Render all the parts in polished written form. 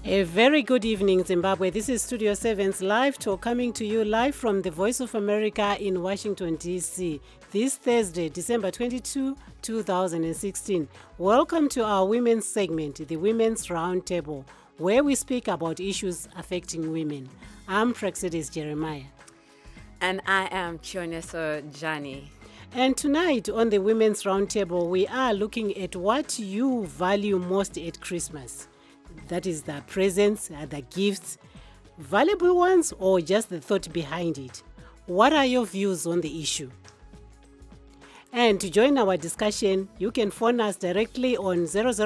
A very good evening, Zimbabwe. This is Studio 7's Live Talk coming to you live from the Voice of America in Washington, D.C. This Thursday, December 22, 2016. Welcome to our women's segment, the Women's Roundtable, where we speak about issues affecting women. I'm Praxidis Jeremiah. And I am Chioneso Jani. And tonight on the Women's Roundtable, we are looking at what you value most at Christmas. That is the presents, the gifts, valuable ones, or just the thought behind it. What are your views on the issue? And to join our discussion, you can phone us directly on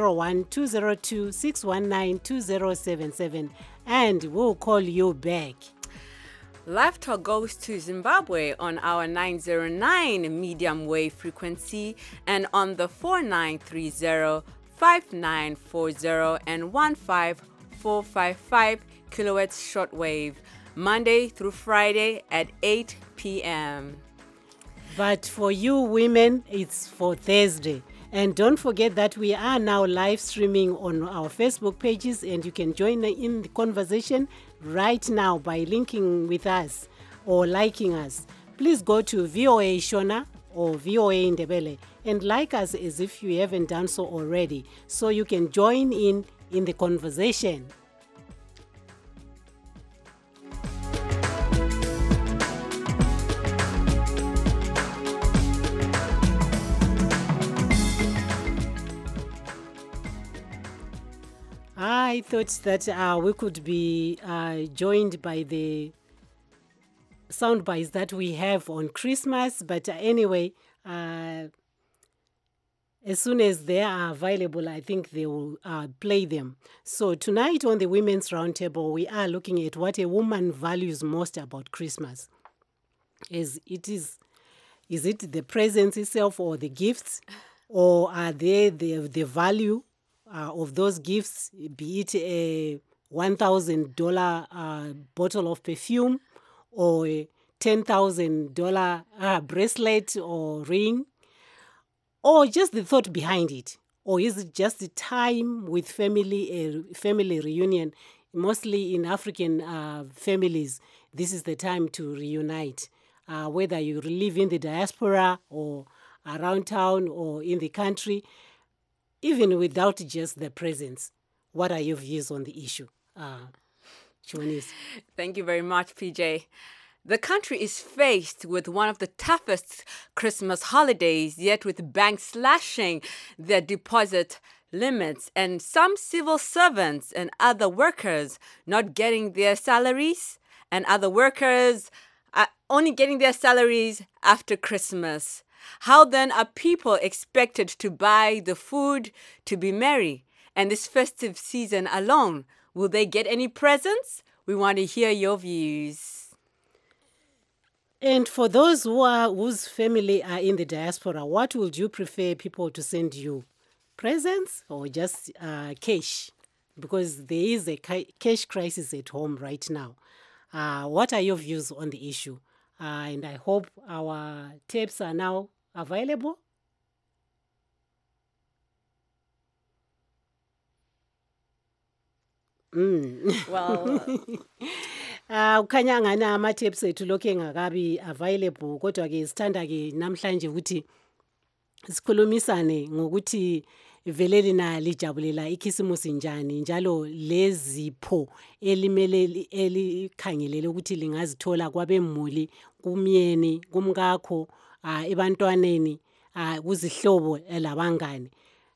001-202-619-2077 and we'll call you back. Live Talk goes to Zimbabwe on our 909 medium wave frequency and on the 4930, 5940 and 15455 kilohertz shortwave, Monday through Friday at 8 p.m. But for you women, it's for Thursday. And don't forget that we are now live streaming on our Facebook pages, and you can join in the conversation right now by linking with us or liking us. Please go to VOA Shona or VOA Ndebele and like us as if you haven't done so already, so you can join in the conversation. I thought that we could be joined by the sound bites that we have on Christmas, but anyway, as soon as they are available, I think they will play them. So tonight on the Women's Roundtable, we are looking at what a woman values most about Christmas. Is it the presents itself or the gifts, or are they the value of those gifts, be it a $1,000 bottle of perfume or a $10,000 bracelet or ring, or just the thought behind it? Or is it just the time with family, a family reunion? Mostly in African families, this is the time to reunite. Whether you live in the diaspora or around town or in the country, even without just the presents. What are your views on the issue? Thank you very much, PJ. The country is faced with one of the toughest Christmas holidays, yet with banks slashing their deposit limits and some civil servants and other workers not getting their salaries, and other workers are only getting their salaries after Christmas. How then are people expected to buy the food to be merry? And this festive season alone, will they get any presents? We want to hear your views. And for those whose family are in the diaspora, what would you prefer people to send you? Presents or just cash? Because there is a cash crisis at home right now. What are your views on the issue? And I hope our tapes are now available. Well, ukhanya ngani ama-tapes ethu lokhu engakabi available, kodwa ke sithanda ke namhlanje ukuthi sikhulumisane ngokuthi vele lina lijabulela ikhisimusi njani, njalo lezipho elikhangelele ukuthi lingazithola kwabemuli, kumyeni, kumkakho, ebantwaneni, kuzihlobo labangane.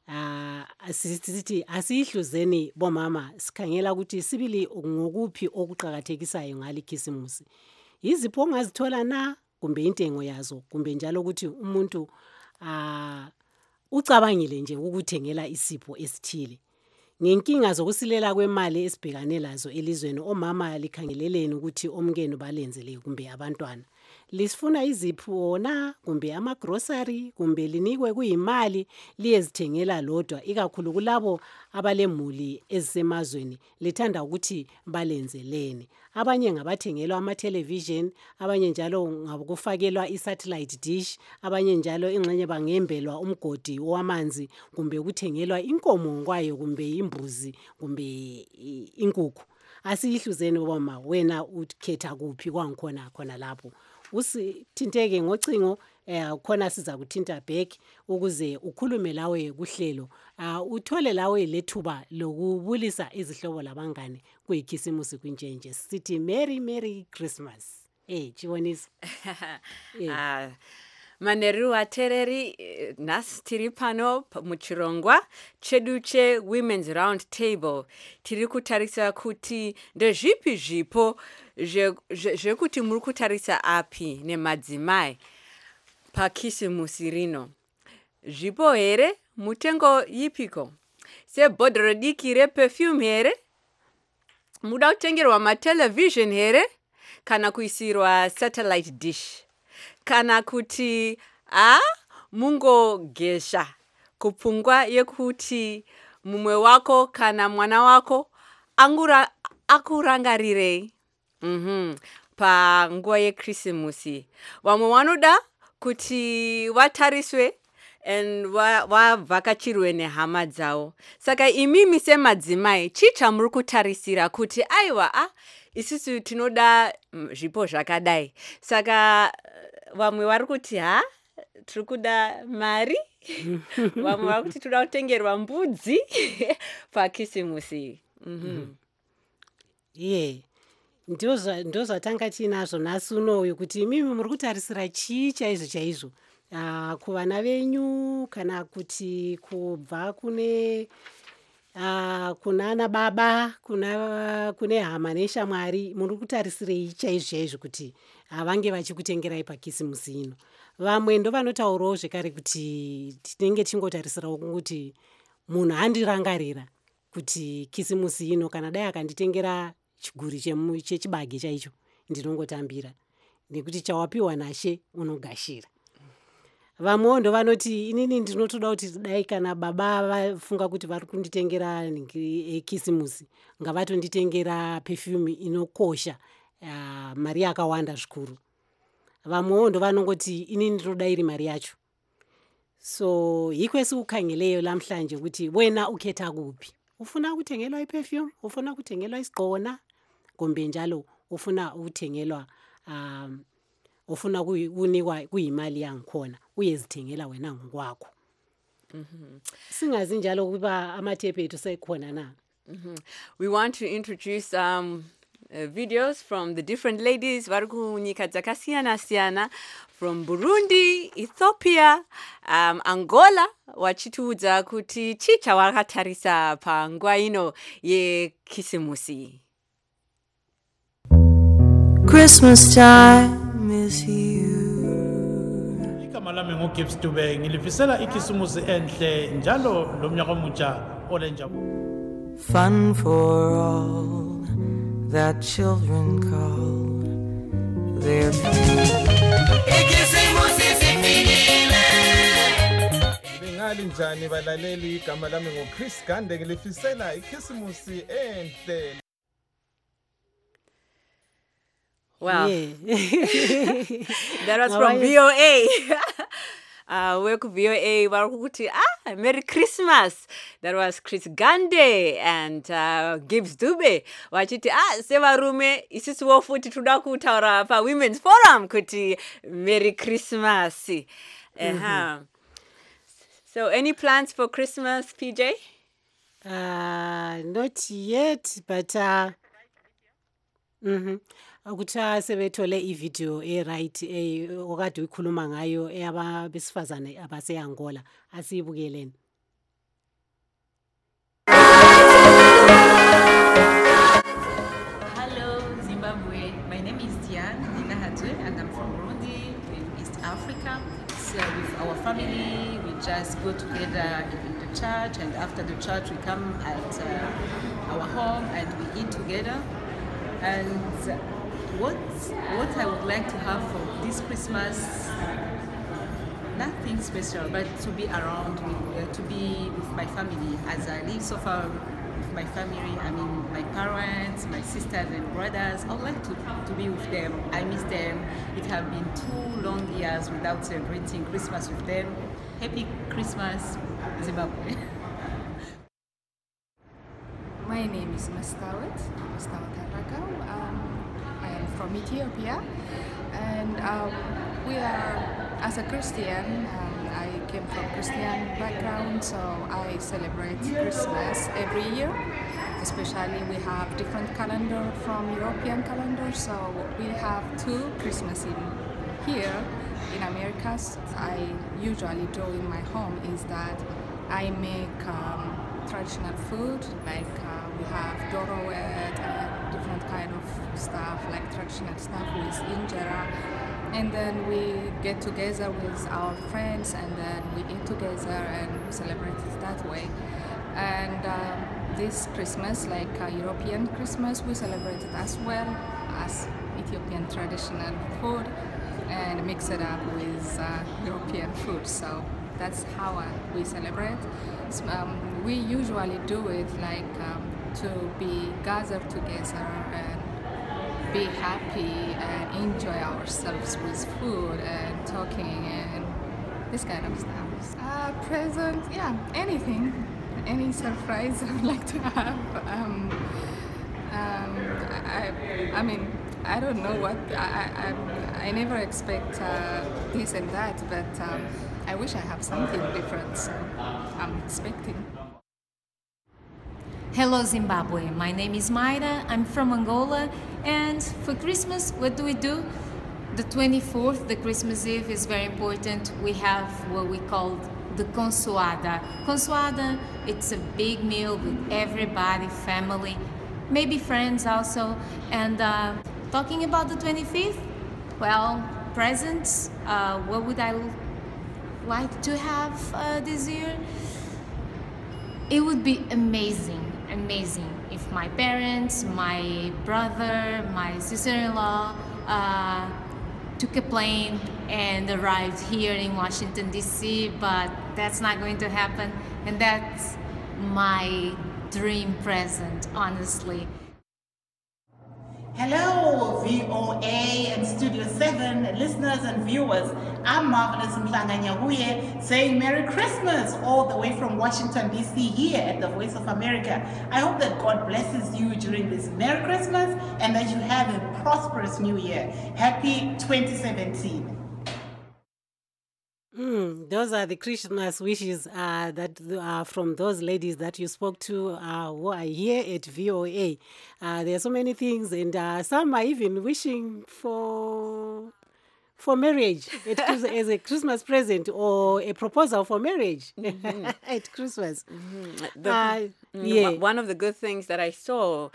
Sithi asihluzeni bomama sikhangela ukuthi sibili ngokuphi okuqhakathekisayo ngale khisimusi. Izipho ongazithola na, kumbe intengo yazo, kumbe njalo ukuthi umuntu ucabangile nje ukuthengela isipho esithile. Ngenkinga zokusilela kwemali esibhekane lazo elizweni, omama likhangeleleni ukuthi omkenu balenzele kumbe abantwana. lisifuna izipho wona kumbe amagrocery kumbe linikwe kuyimali liyezithengela lodwa, ikakhulu kulabo abalemuli ezisemazweni lithanda ukuthi balenzeleni. Abanye ngabathengelwa ama-television, abanye njalo ngabokufakelwa i-satellite dish, abanye njalo ingxenye bangembelwa umgodi wamanzi kumbe ukuthengelwa inkomo kwayo kumbe imbuzi kumbe inkukhu. Asiyihluzeni boma, wena ukhetha kuphi kwangikhona khona lapho. Usithinteke ngocingo khona siza kuthinta back ukuze ukhulume lawe kuhlelo. Uthole lawe lethuba lokubulisa izihlobo labangane kuyikhisimusi kwinjenje. Sithi Merry Christmas. Chiboniso. Maneru atereri nas tiri pano muchirongwa chedu che Women's Round Table. Tiri kutarisa kuti ndezvipi zvipo zvekuti muri kutarisa api nemadzimai pakisimusi rino. Zvipo here mutengo yipiko. Se bodro diki reperfume here. Muda kutengerwa matelevision here. Kana kuisirwa satellite dish. Kana kuti mungo gesha kupungwa yekuti mumwe wako kana mwana wako akurangarire panguva yekrisimusi. Vamwe vanoda kuti vatariswe and vavhakachirwe nehama dzavo. Saka imimi semadzimai chicha muri kutarisira kuti aiwa isusu tinoda zvipo zvakadai. Saka vamwe vari kuti tiri kuda mari, vamwe vari kuti toda kutengerwa mbudzi pakisimusi. Ndozvatanga tinazvo nhasi unoyu kuti imimi muri kutarisira chii chaizvo kuvana venyu kana kuti kubva kunana baba kune hama neshamwari, muri kutarisirei chaizvo kuti vange vachikutengerai pakisimusi ino. Vamwe ndo vanotaurawo zvekare kuti tinenge tingotarisirawo kuti munhu handirangarira kuti kisimusi ino kana dai akanditengera chiguri chechibage chaicho ndinongotambira nekuti chawapiwa naShe unogashira. Vamwewo ndo vanoti inini ndinotoda kuti dai kana baba vafunga kuti vari kunditengera kisimusi ngavatonditengera perfume inokosha mari yakawanda zvikuru. Vamwewo ndo vanongoti inini ndinoda iri mari yacho. So hikwesi ukhangeleyo lamhlanje kuti wena ukhetha kuphi. Ufuna kuthengelwa iperfume, ufuna kuthengelwa isiqona kumbe njalo ufuna ukuthengelwa ufuna kunikwa kuyimali yangikhona uyezithengela wena ngokwakho. Singazi njalo kuba amathepe ethu sekhona na. We want to introduce videos from the different ladies vari kunyika dzakasiyana-siyana from Burundi, Ethiopia, Angola, vachitiudza kuti chii chavakatarisa panguva ino yekisimusi. Christmas time is here. Igama lami nguGibbs Dube, ngilifisela ikisimusi enhle njalo lomnyaka omutsha olenjabulo. Fun for all that children call their Bengali njani balaleli, igama lami nguChris Gande, ngilifisela ikisimusi enhle. Wow. Yeah. That was from VOA. Work VOA Warukuti. Merry Christmas. That was Chris Gande and Gibbs Dube. Wachiti sevarume isisi wofuti tuda kutaura pa Women's Forum kuti Merry Christmas. So any plans for Christmas, PJ? Not yet, but ukuthi sebethole ivideo right okade ukhuluma ngayo eyabesifazane abaseAngola asiyibukeleni. Hello Zimbabwe, my name is Diane Ninahatwe and I'm from Burundi in East Africa. So with our family we just go together in the church, and after the church we come at our home and we eat together. And what I would like to have for this Christmas, nothing special, but to be around, to be with my family. As I live so far with my family, I mean my parents, my sisters and brothers, I would like to be with them. I miss them. It has been 2 long years without celebrating Christmas with them. Happy Christmas, Zimbabwe. My name is Mastawat Haragao. I am from Ethiopia, and we are, as a Christian, I came from Christian background, so I celebrate Christmas every year. Especially we have different calendar from European calendar, so we have 2 Christmas here in Americas. I usually do in my home is that I make traditional food, like we have dorowet and different kind of stuff, like traditional stuff with injera. And then we get together with our friends, and then we eat together and we celebrate it that way. And this Christmas, like European Christmas, we celebrate it as well as Ethiopian traditional food and mix it up with European food. So that's how we celebrate. We usually do it like to be gathered together and be happy and enjoy ourselves with food and talking and this kind of stuff. Present, yeah, anything, any surprise I would like to have. I mean, I don't know what, I never expect this and that, but I wish I have something different, so I'm expecting. Hello Zimbabwe, my name is Mayra, I'm from Angola, and for Christmas, what do we do? The 24th, the Christmas Eve, is very important. We have what we call the consoada. Consoada, it's a big meal with everybody, family, maybe friends also. And talking about the 25th, well, presents, what would I like to have this year? It would be amazing if my parents, my brother, my sister-in-law took a plane and arrived here in Washington, D.C., but that's not going to happen, and that's my dream present, honestly. Hello, VOA and Studio 7 listeners and viewers. I'm Marvelous Mhlanga-Nyahuye saying Merry Christmas all the way from Washington, D.C. here at the Voice of America. I hope that God blesses you during this Merry Christmas and that you have a prosperous New Year. Happy 2017. Those are the Christmas wishes that are from those ladies that you spoke to who are here at VOA. There are so many things, and some are even wishing for marriage as a Christmas present or a proposal for marriage at Christmas. Yeah. One of the good things that I saw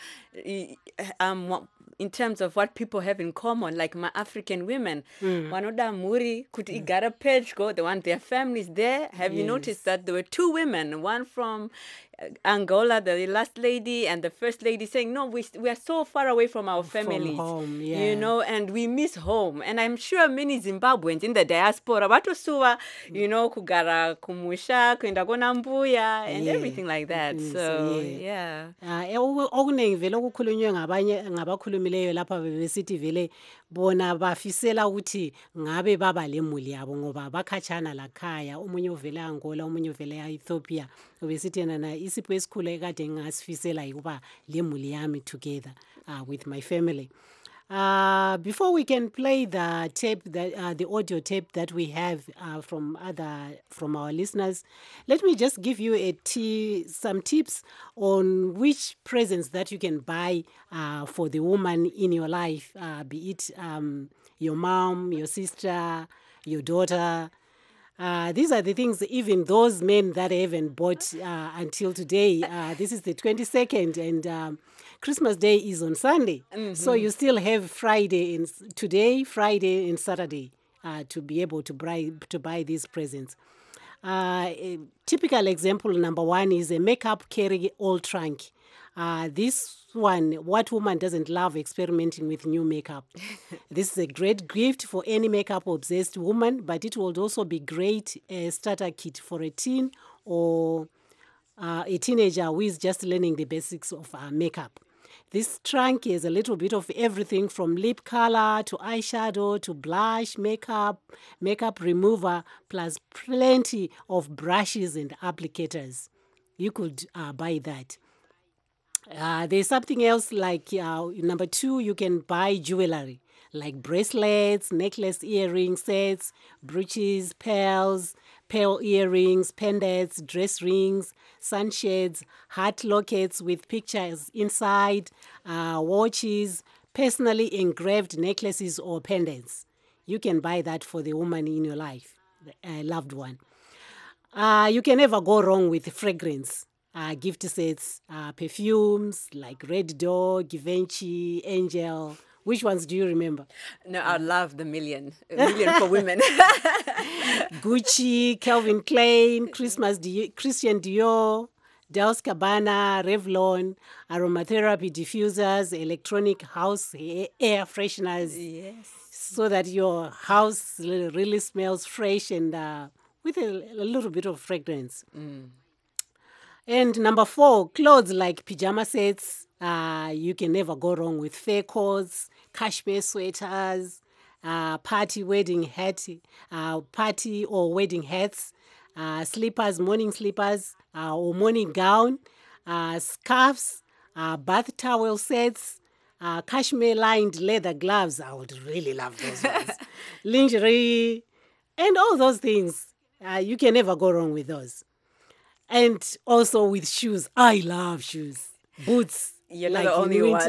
in terms of what people have in common, like my African women, Wanoda Muri, Kuti Igara Pejko, they want their families there. Have you noticed that there were 2 women, one from Angola, the last lady, and the first lady saying, no, we are so far away from our families, home, you know, and we miss home. And I'm sure many Zimbabweans in the diaspora, Batosuwa, you know, Kugara Kumusha, Kwenda Kona Mbuya, and everything like that. So, yeah. Okuningi vele okukhulunywe ngabakhulumileyo lapha bebesithi vele bona bafisela ukuthi ngabe baba lemuli yabo ngoba bakhatshana lakhaya, omunye uvela Angola, omunye uvela Ethiopia. Obesithi yena isipho esikhulu ekade ngasifisela ukuba lemuli yami together with my family. Before we can play the tape, the audio tape that we have from our listeners, let me just give you some tips on which presents that you can buy for the woman in your life, be it your mom, your sister, your daughter. These are the things, even those men that I haven't bought until today. This is the 22nd, and Christmas Day is on Sunday. So you still have Friday and Saturday to be able to buy these presents. A typical example number 1 is a makeup carry-all trunk. This one, what woman doesn't love experimenting with new makeup? This is a great gift for any makeup-obsessed woman, but it will also be great starter kit for a teen or a teenager who is just learning the basics of makeup. This trunk has a little bit of everything from lip color to eyeshadow to blush, makeup remover, plus plenty of brushes and applicators. You could buy that. There's something else like number 2, you can buy jewelry like bracelets, necklace, earring sets, brooches, pearl earrings, pendants, dress rings, sunshades, heart lockets with pictures inside, watches, personally engraved necklaces or pendants. You can buy that for the woman in your life, a loved one. You can never go wrong with fragrance. Gift sets, perfumes like Red Dog, Givenchy, Angel. Which ones do you remember? No, I love the million for women. Gucci, Calvin Klein, Christian Dior, Dolce & Gabbana, Revlon, aromatherapy diffusers, electronic house air fresheners. Yes. So that your house really smells fresh and with a little bit of fragrance. And number 4, clothes like pajama sets. You can never go wrong with fur coats, cashmere sweaters, party or wedding hats, slippers, morning slippers, or morning gown, scarves, bath towel sets, cashmere-lined leather gloves. I would really love those ones. Lingerie, and all those things. You can never go wrong with those. And also with shoes. I love shoes. Boots. You're not the only one.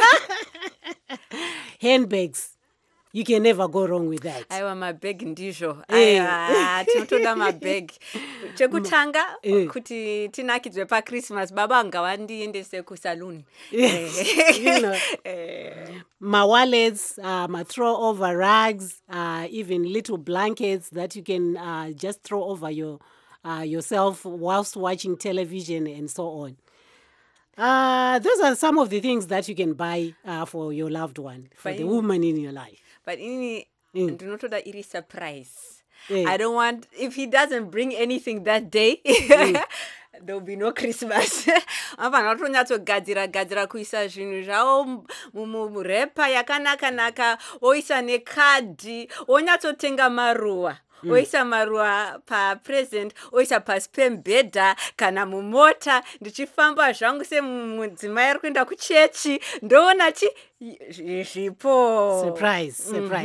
Handbags. You can never go wrong with that. I want my bag ndijo. Tinotoda my bag. Chekutanga kuti tinakidzwe pa Christmas baba ngawandiendese ku salon. You know, my wallets, my throw over rags, even little blankets that you can just throw over yourself whilst watching television and so on. Those are some of the things that you can buy for your loved one, for the woman in your life. But do not that it is surprise. I don't want, if he doesn't bring anything that day, there will be no Christmas. Gadzira kuisa zvinhu zvavo murepa yakanaka oisa nekadhi onyatsotenga maruva. Oisa maruva pa present, oisa pasi pembedha kana mumota, ndichifamba zvangu semudzimai ari kuenda kuchechi, ndoona zvipo. Surprise.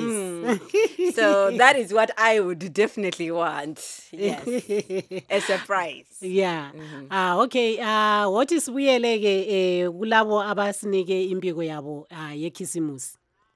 So that is what I would definitely want. Yes. A surprise. Yeah. Okay. What is uyeleke kulabo abasinike impiko yabo yekhisimusi?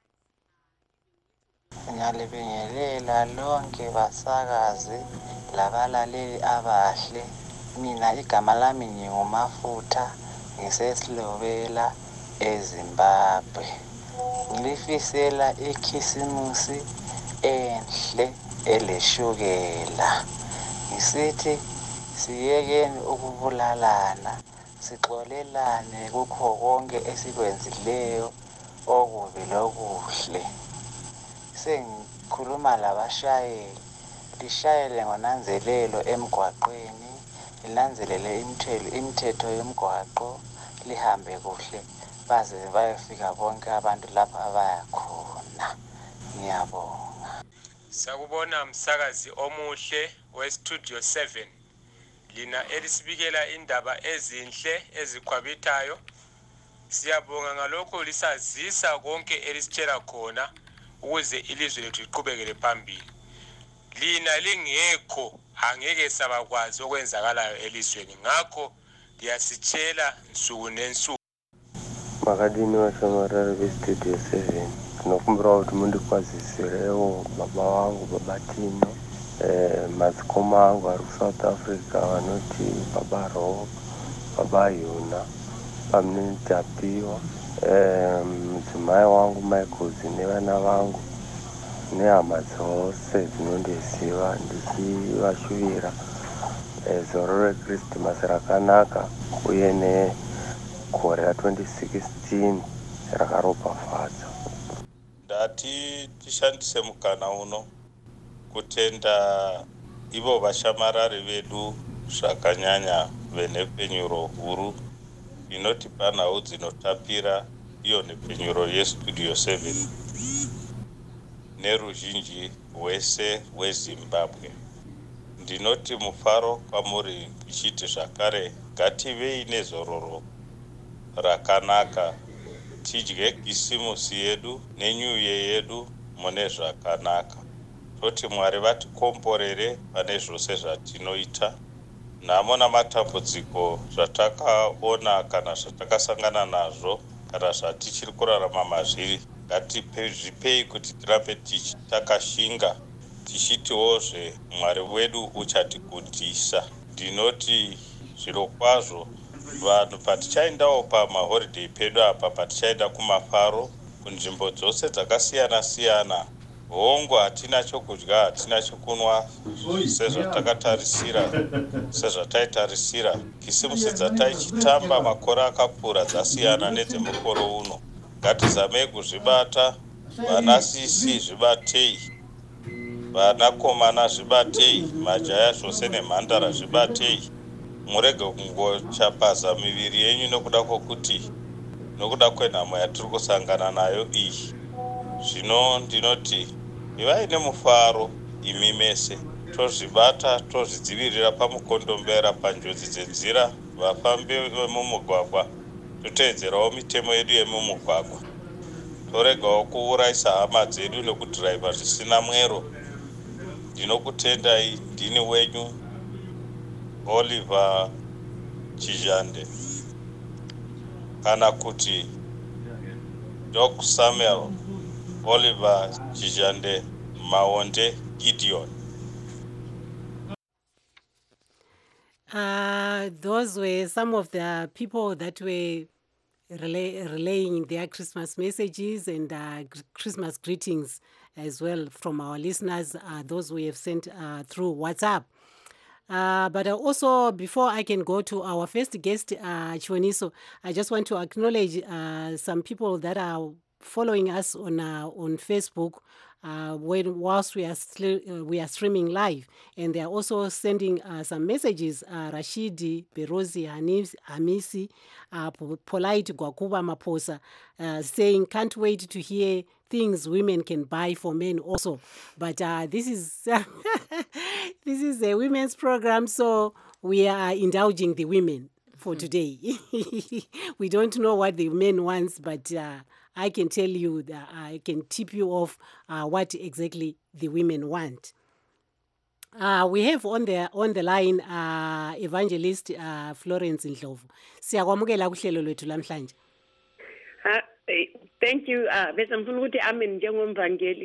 Ngiyalibingelela lonke basakazi labalaleli abahle. Mina igama lami ngingumafutha, ngisesilobela eZimbabwe. Ngilifisela ikhisimusi enhle eleshukela. Ngisithi siyekeni ukubulalana, sixolelane kukho konke esikwenzileyo okubi lokuhle. Sengikhuluma labashayeli, lishayele ngonanzelelo emgwaqweni, lilanzelele imithetho yomgwaqo, lihambe kuhle baze bayefika bonke abantu lapha abaya khona. Ngiyabonga. Sakubona msakazi omuhle weStudio 7. Lina elisibikela indaba ezinhle ezikhwabithayo. Siyabonga ngalokho lisazisa konke elisitshela khona ukuze ilizwe lethu liqhubekele phambili. Lina lingekho angeke sabakwazi okwenzakalayo elizweni. Ngakho liyasitshela nsuku nensuku. Makadini washamarara beStudio 7. Tinokumbira kuti mundikwazisirewo baba wangu baba Tino, madzikoma angu ari kuSouth Africa vanoti baba Rob, baba Yona, pamwe Tapiwa, mudzimai wangu Michaels nevana vangu nehama dzose dzinondiziva, ndichivashuvira zoro reChristmas rakanaka uye gore ra2016 rakaropafadza. Ndati tishandise mukana uno kutenda ivo vashamarari vedu zvakanyanya venepenyuro huru inotipa nhau dzinotapira iyo nepenyuro yestudio 7 neruzhinji hwese hwezimbabwe. Ndinoti mufaro kwamuri ichiti zvakare ngativei nezororo rakanaka, tidye kisimusi yedu nenyuye yedu mune zvakanaka. Toti Mwari vatikomborere pane zvose zvatinoita. Nhamo namatambudziko zvatakaona kana zvatakasangana nazvo kana zvatichiri kurarama mazviri, ngatizvipei kuti tirambe takashinga tichitiwozve Mwari wedu uchatikundisa. Ndinoti zviro kwazvo vanhu patichaendawo pamaholiday pedu apa, patichaenda kumafaro kunzvimbo dzose dzakasiyana siyana, hongu hatina chokudya, hatina chokunwa sezvataitarisira. Kisimusi dzataichitamba makore akapfuura dzasiyana nedzemukore uno. Ngatizamei kuzvibata, vanasisi zvibatei, vanakomana zvibatei, majaya zvose nemhandara zvibatei. Murege kungochapaza miviri yenyu nokuda kwenhamo yatiri kusangana nayo iyi. Zvino ndinoti ivai nemufaro imi mese, tozvibata, tozvidzivirira pamukondombera, panjodzi dzenzira, vafambi vemumugwagwa, toteedzerawo mitemo yedu yemumugwagwa. Toregawo kuurayisa hama dzedu nekudhiraivha zvisina mwero. Ndinokutendai, ndini wenyu Oliver Chijande, kana kuti Doc Samuel Oliver Chijande Maonde Gideon. Those were some of the people that were relaying their Christmas messages and Christmas greetings as well from our listeners, those we have sent through WhatsApp. But also, before I can go to our first guest, Chiwoniso, I just want to acknowledge some people that are following us on Facebook whilst we are streaming live, and they are also sending some messages. Rashidi Berozi Hamisi, Polite Gwakuba Maposa, saying can't wait to hear things women can buy for men also. But this is this is a women's program, so we are indulging the women for today. We don't know what the men wants, but I can tell you that I can tip you off what exactly the women want. We have on the line Evangelist Florence Ndlovu. Siyakwamukela kuhlelo lwethu lamhlanje. Thank you. Bese ngifuna ukuthi amen njengomvangeli.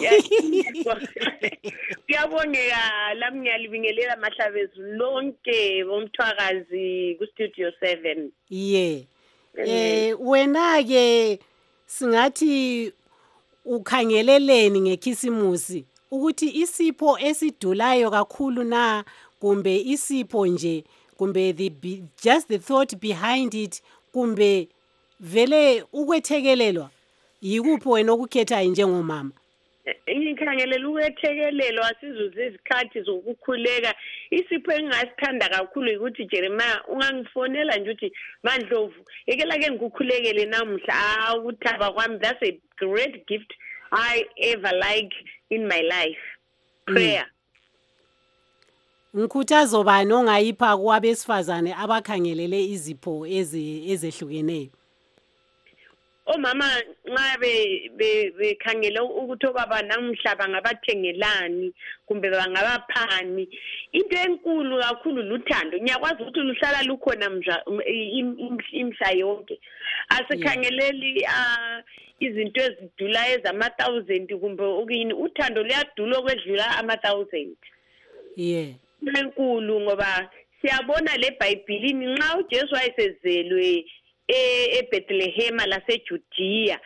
Kuyabongeka lami ngiyalibingelela mahlabezu lonke bomthwakazi ku Studio 7. Yeah. Wena ke singathi ukhangeleleni ngekhisimusi ukuthi isipho esidulayo kakhulu na kumbe isipho nje kumbe just the thought behind it kumbe vele ukwethekelelwa yikuphi wena okukhethayo njengomama? Ngikhangelela ukwethekelelwa sizuze izikhathi zokukhuleka. Isipho engasithanda kakhulu ukuthi Jeremiah ungangifonela nje uthi Mandlovu ekela ke ngikukhulekele namuhla ukuthaba kwami. That's a great gift I ever like in my life. Prayer. Ngikhuthazo bani ongayipha kwabesifazane abakhangelele izipho ezehlukeneyo? Omama nxa bekhangela ukuthi obaba namuhla bangabathengelani kumbe bangabaphani, into enkulu kakhulu luthando. Ngiyakwazi ukuthi luhlala lukhona imhla yonke. Asikhangeleli izinto ezidula ezama-1000 kumbe ukuyini. Uthando luyadula okwedlula ama-1000. Yeah. Enkulu ngoba siyabona le eBhayibhelini nxa uJesu wayesezelwe eBethlehem laseJudiya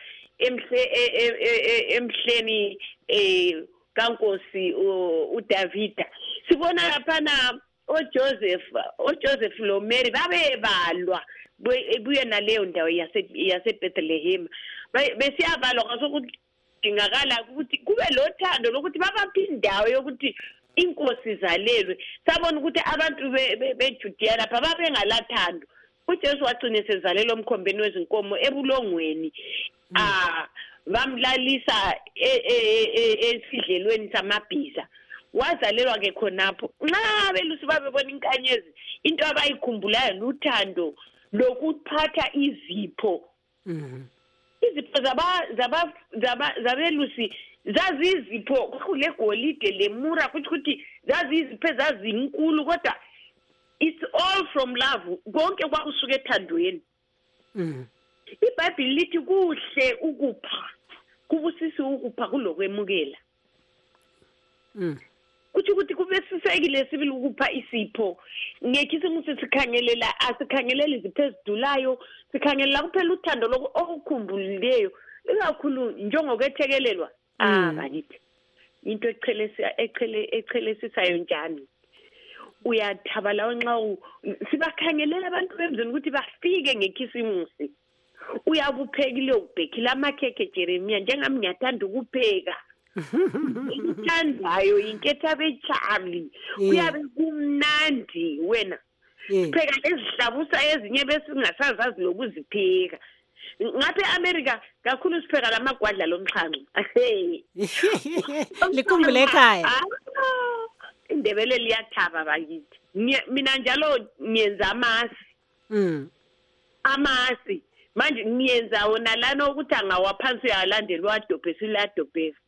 emhleni kaNkosi uDavida, sibona laphana Joseph lo Mary babebalwa ebuye naleyo ndawo yase Bethlehem besiyabalwa ngasokuthi dingakala ukuthi kube lothando lokuthi babaphi indawo yokuthi inkosi zalelwe sabona ukuthi abantu beJudiya lapha babengalathando uJesu wagcina sezalelwa umkhombeni wezinkomo ebulongweni bamlalisa esidlelweni samabhiza wazalelwa ke khonapho nxa belusi babebona inkanyezi into abayikhumbulayo luthando lokuphatha izipho izipho zabelusi zazizipho kule golide lemura ukuthi zazizipho zazinkulu kodwa it's all from love konke kwakusuka ethandweni iBhayibheli lithi kuhle ukupha kubusisi ukupha kulokwemukela ukuthi kube sisekile sibili ukupha isipho ngekhisimuse sikhangelela asikhangeleli izipho ezidulayo sikhangelela kuphela uthando okukhumbulileyo ikakhulu njengokwethekelelwa bakithi into echelesisayo njani uyathabala nxa sibakhangelela abantu bemzini ukuthi bafike ngekhisimusi uyabuphekile ubhekile amakhekhe Jeremiah njengami ngiyathanda ukupheka ngithandayo inketha beCharlie kuyabe kumnandi wena pheka lezihlabusa ezinye besingasazazi lokuzipheka ngapha eAmerica kakhulu sipheka lamagwadla lomxhanxo likhumbule ekhaya indebele liyathaba bakithi mina njalo ngiyenza amasi manje ngiyenza wona lana ukuthi angawaphansi uyalandela wadobhesi ladobhesi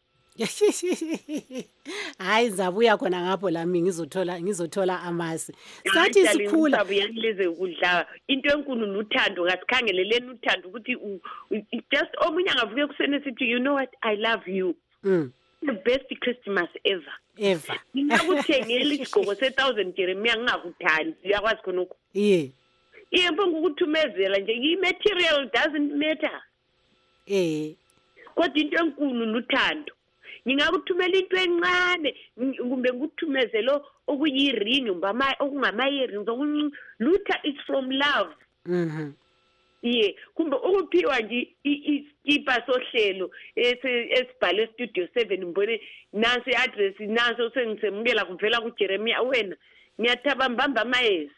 hayi zabuya khona ngapho lami ngizothola amasi sathi sikhula uyangileze ukudla into enkulu luthando ngasikhangeleleni uthando ukuthi just omunye angavuke kusene sithi you know what I love you the best Christmas ever ngingakuthengela isigqoko se1000 Jeremiah ngingakuthandi uyakwazi khona ukho mfo ukuthumezela nje i-material doesn't matter kodwa into enkulu luthando ngingakuthumela into encane kumbe ngikuthumezelo okuyiring okungama-earrings lutha is from love kumbe ukuphiwa nje iskipa sohlelo esibhalwe Studio 7 mbone nansi i-address naso sengisemukela kuvela kuJeremiah wena ngiyathaba mbamba amayezi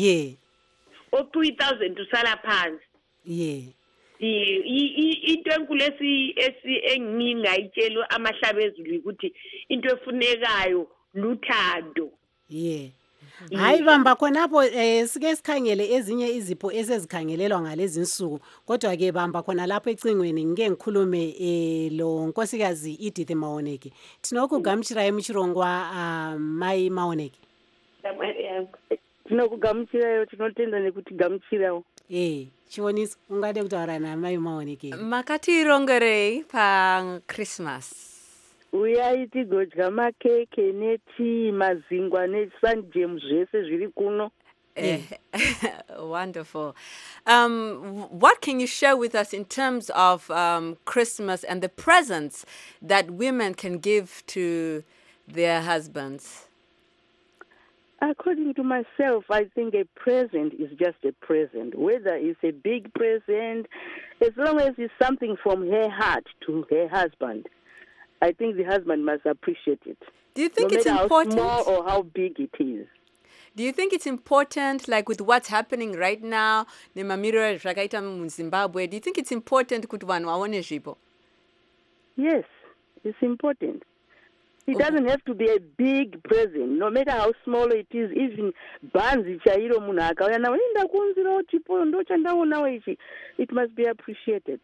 o2000 usala phansi into enkulu engingayitshela amahlabezulu ukuthi into efunekayo luthando hayi bamba khonapho sike sikhangele ezinye izipho esezikhangelelwa ngalezi insuku kodwa ke bamba khona lapho ecingweni ngike ngikhulume lo nkosikazi Edith Maoneke tinokugamshira emuchirongwa mai Maoneke tinokugamuchirayo tinotenda nekuti gamuchirawo chionisi ungade kutaura namai Maoneke makatirongerei paChristmas uyai tigodya makeke netii mazingwa nesunjam zvese zviri kuno Wonderful. What can you share with us in terms of Christmas and the presents that women can give to their husbands? According to myself, I think a present is just a present. Whether it's a big present, as long as it's something from her heart to her husband, I think the husband must appreciate it. Do you think no it's matter important? How small or how big it is. Do you think it's important, like with what's happening right now, nemamiro zvakaita muZimbabwe, do you think it's important kuti vanhu vaone zvipo? Yes, it's important. It doesn't have to be a big present, no matter how small it is. Even banzi chairo munhu akauya nawo ndakuunzirawo chipo ndo chandaonawo ichi. It must be appreciated.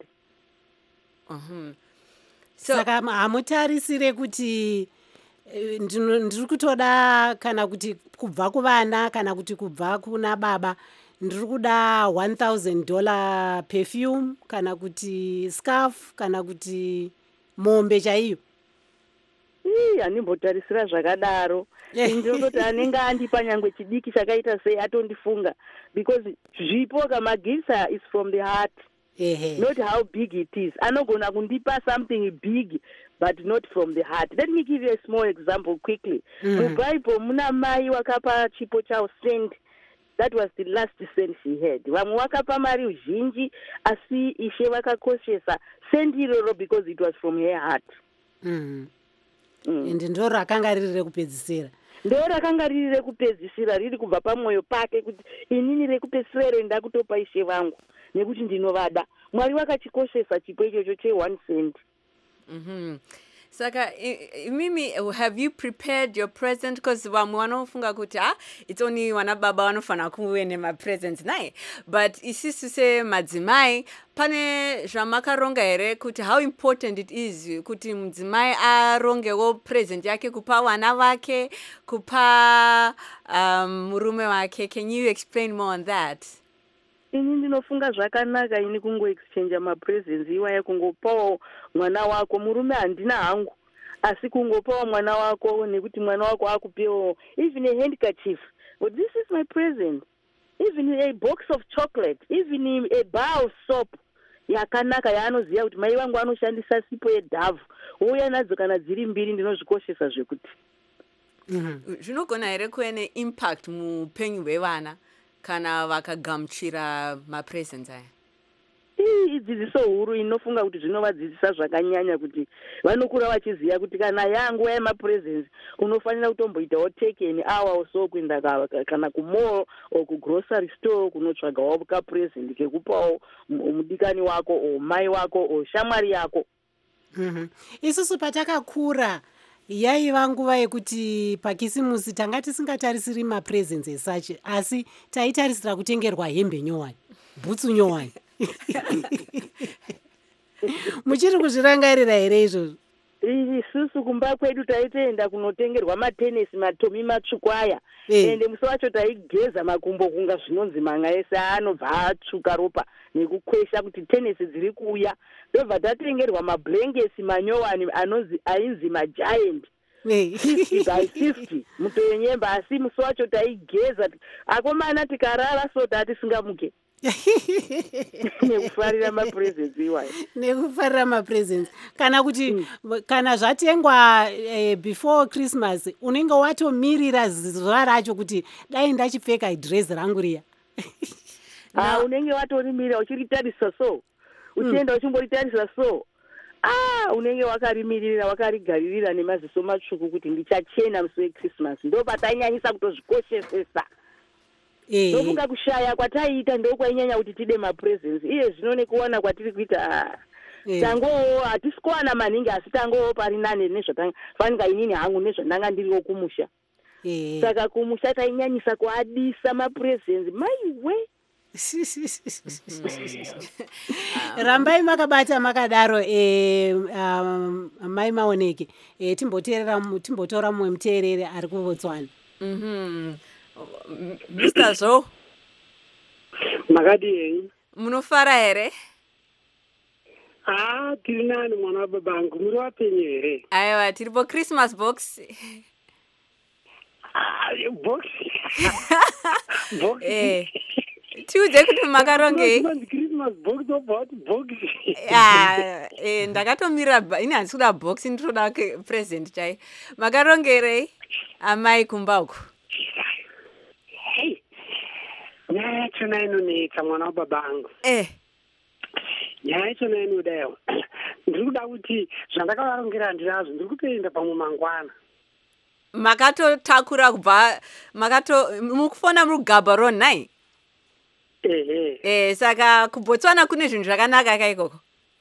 Saka hamutarisire kuti ndiri kutoda kana kuti kubva kuvana kana kuti kubva kuna baba ndiri kuda $1,000 perfume kana kuti scarf kana kuti mombe chaiyo. Handimbotarisira zvakadaro. Ndinototi anenge andipa nyangwe chidiki chakaita sei atondifunga, because zvipo kamagisa is from the heart. Not how big it is. Anogona kundipa something big but not from the heart. Let me give you a small example quickly. Mubible muna mai wakapa chipo chao cent. That was the last cent she had. Vamwe wakapa mari zhinji asi ishe vakakoshesa cent iroro because it was from her heart. Ende ndo rakanga riri rekupedzisira. Ndo rakanga riri rekupedzisira riri kubva pamwoyo pake kuti inini rekupedzisira renda kutopa ishe vangu nekuti ndinovada. Mwari vakachikoshesa chipo ichocho che1 cent. Saka, Mimi, have you prepared your present? Because wanofunga kuti, it's only wanababa wanofana kuwene ma presents nae. But isis to say madzimai, pane jamakaronga ere kuti how important it is kuti mdzimai aronge wo present yake kupa wana wake, kupa murume wake. Can you explain more on that? Ini ndinofunga zvakanaka ini kungo exchange ma presents iwaya kungopawo mwana wako murume handina hangu asi kungopawo mwana wako nekuti mwana wako akupewo even a handkerchief, but this is my present, even a box of chocolate, even a bar of soap yakanaka yaanoziva kuti mai vangu anoshandisa sipo yedhavu ouya nadzo kana dziri mbiri ndinozvikoshesa zvekuti zvinogona here kuve impact muupenyu hwevana kana vakagamuchira mapresents aya? Idzidziso huru inofunga kuti zvinovadzidzisa zvakanyanya kuti vanokura vachiziva kuti kana yangu yemapresents unofanira kutomboitawo take an hour or so kuenda kana kumall or kugrocery store kunotsvagawo kapresent kekupawo mudikani wako o mai wako o shamwari yako. Isusu patakakura yaiva nguva yekuti pakisimusi tanga tisingatarisiri mapresents esachi asi taitarisira kutengerwa hembe nyowani, bhutsu nyowani. Muchiri kuzvirangarira here izvozvo? Isusu kumba kwedu taitoenda kunotengerwa matenesi matomi matsvuku aya ende musi wacho taigeza makumbo kunga zvinonzi manga ese anobva atsvuka ropa nekukwesha kuti tenesi dziri kuuya. Ndobva tatengerwa mablankets manyowani ainzi magiant 50 by 50 mutoyenyemba, asi musi wacho taigeza akomana tikarara so tatisingamuke. Nekufarira mapresents iwayo. Nekufarira mapresents. Kana kuti kana zvatengwa before Christmas unenge watomirira zuva racho kuti dai ndachipfeka dress rangu riya. Unenge watorimirira uchiritarisa so. Uchienda uchimboritarisa so. Unenge wakarimirira wakarigaririra nemaziso matsvuku kuti ndichachena musi weChristmas. Ndo patainyanyisa kutozvikoshesesa. Ndofunga kushaya kwataiita ndokwainyanya kuti tide mapresents. Iye zvino nekuona kwatiri kuita tangowo hatisi kuwana maningi asi tangowo pari nane nezvafanika inini hangu nezvandanga ndiriwo kumusha. Saka kumusha tainyanyisa kuadisa mapresents maiwe. Rambai makabata makadaro mai Maoneke timbotora mumwe muteereri ari kuBotswana. Mr. Zo, makadii munofara here? Tiri nani mwana wababangu, muri wapenyu here? Aiwa, tiripo Christmas box. Box? Box? Tiudze kuti makarongei? Christmas box about box. Ndakatomirira ini handisi kuda box, ndinoda present chai. Makarongerei amai kumba uku? Nyaya yachona inonetsa mwana wababangu. Nyaya yachona inodayo. Ndiri kuda kuti zvandakavarongera handinazvo, ndiri kutoenda pamwe mangwana. Makatotakura kubva mukufona murugaba ronai? Saka kuBotswana kune zvinhu zvakanaka kaikoko?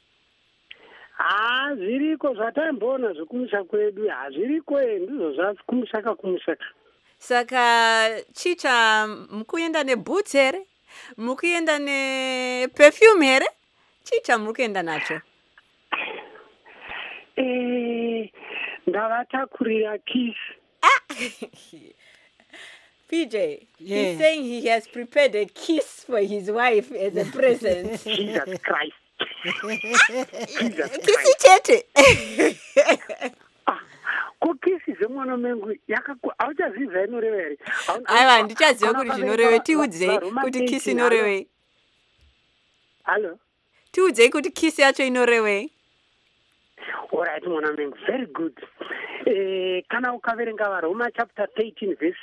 Zviriko zvatamboona zvekumusha kwedu, zviriko ndizvo zvakumushaka kumushaka. Saka chicha mukuenda neboots here? Mukuenda neperfume here? Chicha mukuenda nacho? Ndavatakurira kiss. PJ, he's saying he has prepared a kiss for his wife as a present. Jesus Christ. Kisi chete. Kukisi zemwana mengu hauchaziva inoreva here? Aiwa, ndichaziva kuti zvinoreve. Tiudzei kuti kisi inorevei. Halo? Tiudzei kuti kisi yacho inorevei. Alright, mwana mengu, very good. Kana ukaverenga vaRoma chapter 13 verse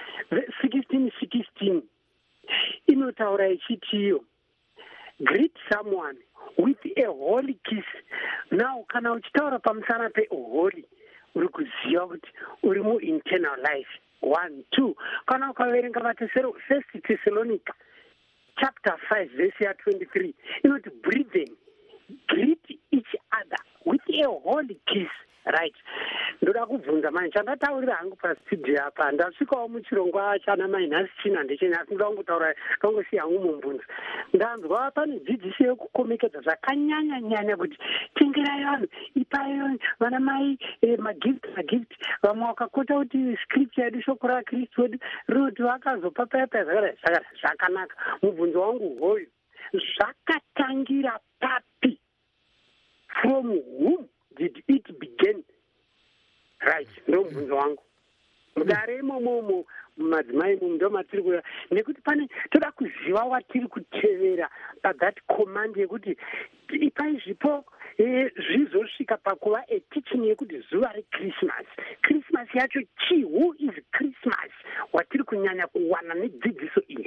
16 inotaura ichitiyo, greet someone with a holy kiss. Now kana uchitaura pamusana peholy uri kuziva kuti uri muinternal life. 1, 2. Kana ukaverenga First Thessalonica chapter 5 verse 23 inoti breathing, greet each other with a holy kiss. Right. Ndoda kubvunza manje chandataurira hangu pastudio apa ndasvikawo muchirongwa chana minus china ndechena ndoda kutaura kangosiya hangu mumbunzo. Ndanzwa pane dzidziso yekukomekedza zvakanyanya kuti tengerai vanhu ipai vana mai magift vamwe vakakota kuti scripture yedu shoko raKristu wedu rinoti vakazopa paya zvakanaka. Mubvunzo wangu hoyu, zvakatangira papi? From whom did it begin? Right, ndo mubvunzo wangu. Mudare imomo mumadzimai ndo matiri kuya nekuti pane toda kuziva watiri kutevera that command yekuti ipai zvipo zvizosvika pakuva teaching yekuti zuva reChristmas. Christmas yacho chi? Who is Christmas? Watiri kunyanya kuwana nedzidziso iyi.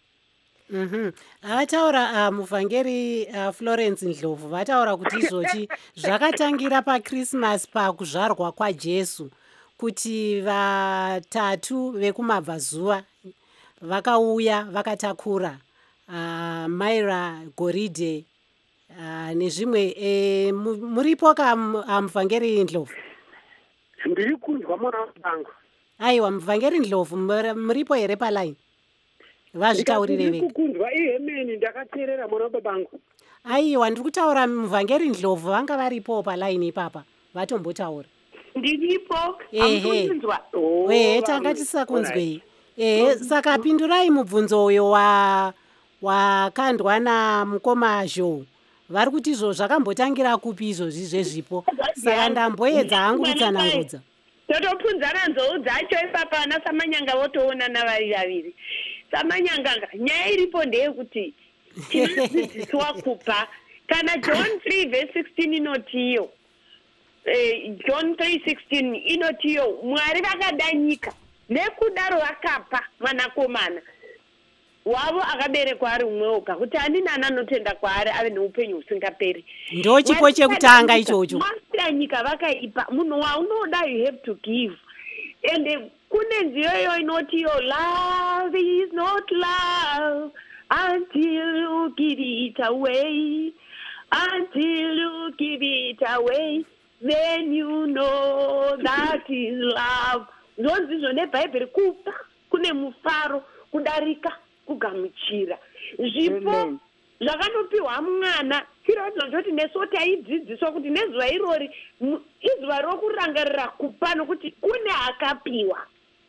Vataura muvhangeri Florence Ndlovu vataura kuti izvochi zvakatangira paChristmas pakuzvarwa kwaJesu, kuti vatatu vekumabvazuva vakauya vakatakura maira, goridhe nezvimwe. Muripo muvhangeri Ndlovu? Ndiri kunzwa mwana wangu. Aiwa, muvhangeri Ndlovu muripo here paline? Vazvitaurire vega. Kukundwa ihemeni ndakateerera mwana babangu. Aiwa, ndiri kutaura muvhangeri Ndlovu vanga varipo paline ipapa vatombotaura. Ndiripo, amukunzwa. Tanga tisakunzwei. Saka pindurai mubvunzo uyo wakandwa namukoma Zhou. Vari kuti izvo zvakambotangira kupi izvozvi zvezvipo. Saka ndamboedza hangu kutsanangudza. Totopfunzana nzou dzacho ipapa ana Samanyanga votoonana vari vaviri. Samanyanga, nyaya iripo ndeyekuti tinodzidziswa kupa. Kana John 3 verse 16 inotiyo, John 3:16 inotiyo, Mwari vakada nyika nekudaro vakapa mwanakomana wavo akaberekwa ari umwe oga kuti ani nani anotenda kwaari ave neupenyu husingaperi. Ndo chipo chekutanga ichocho. Mwasira nyika vakaipa, munhu waunoda you have to give. And kune nziyo inotiyo, love is not love until you give it away, until you give it away, then you know that is love. Ndonzizvo nebhaibheri kupa kune mufaro kudarika kugamuchira. Zvipo zvakanopiwa mwana chirodzo choti nesu taidzidziswa kuti nezuva irori izuva rokurangarira kupa nokuti kune akapiwa.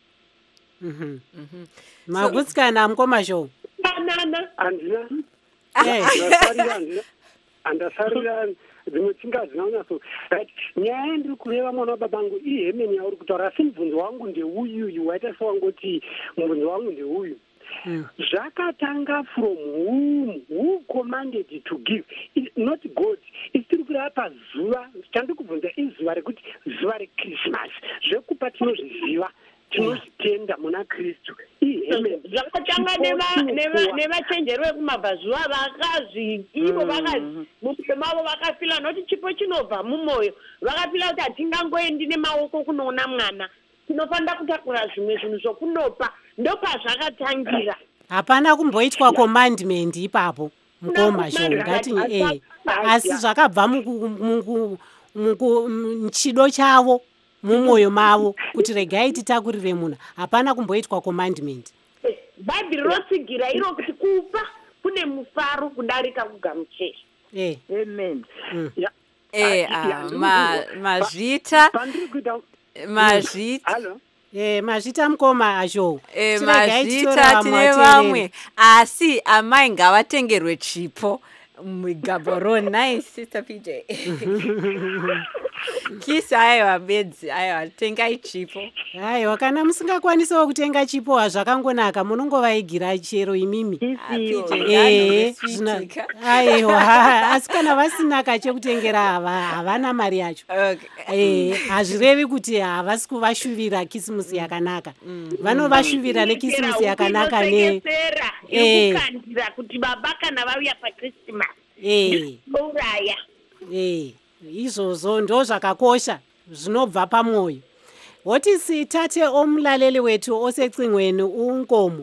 Magutsikana mukoma Zhou. Banana. Andina. Andasarira dzimwe tsinga dzinonyaso. Nyaya ndiri kureva mwana babangu ihemeni yauri kutaura, asi mubvunzo wangu ndeuyu waita sewangoti mubvunzo wangu ndeuyu. Zvakatanga from who commanded to give, not God. Tiri kureva pazuva, tandi kubvunza izuva rekuti zuva reChristmas. Zvekupa tinozviziva, tinozvitenda muna Kristu. Zvakatanga nevachenjeri vekumabvazuva vakazvi ivo vakazi mumwoyo mavo vakafila noti chipo chinobva mumwoyo. Vakafila kuti hatingangoendi nemaoko kunoona mwana, tinofanira kutakura zvimwe zvinhu zvokunopa. Ndopazvakatangira. Hapana kumboitwa commandment ipapo mukoma Zhou ngati asi zvakabva muchido chavo mumwoyo mavo kuti regai titakurire munhu. Hapana kumboitwa commandment. Bhaibheri rosigira iro kuti kupa kune mufaro kudarika kugamuchira. Amen. Mazvita mukoma Zhou. Mazvita tine vamwe asi amai ngavatengerwe chipo mugaboro. Nice, Sister PJ. Kiss aiwa bedzi aiwa tengai chipo. Haiwa kana musingakwanisawo kutenga chipo hazvakangonaka munongovaigira chero imimi. Aiwa asi kana vasina kachekutengera havana mari yacho. Hazvirevi kuti havasi kuvashuvira kisimusi yakanaka. Vanovashuvira nekisimusi yakanaka yekukandira kuti baba kana vauya paChristmas. Uraya. Izvozvo ndo zvakakosha zvinobva pamwoyo. Woti tate omlaleli wetu osecingweni unkomo.